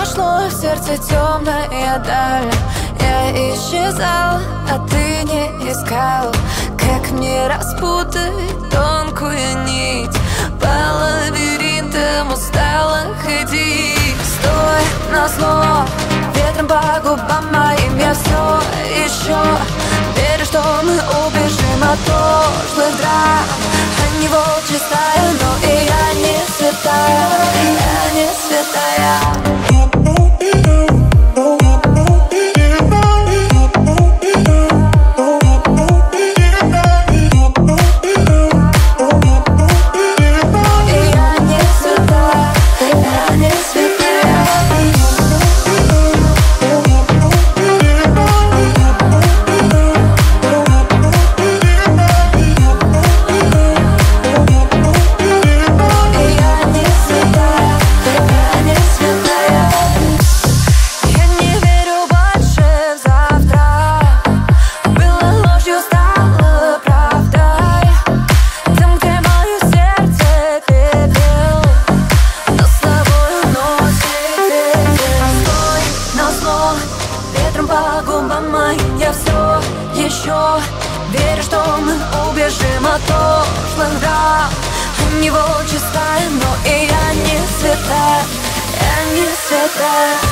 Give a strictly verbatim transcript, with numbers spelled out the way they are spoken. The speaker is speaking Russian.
ушло в сердце темная даль. Я исчезал, а ты не искал. Как мне распутать тонкую нить? По лабиринтам устала ходить. Стой, назло, ветром по губам моим. Я все еще верю, что мы убежим от прошлых драм. А не волчья стая, но и я не святая. Я не святая. По губам моим я все еще верю, что мы убежим от прошлых драм. Не волчья стая, но и я не святая. Я не святая.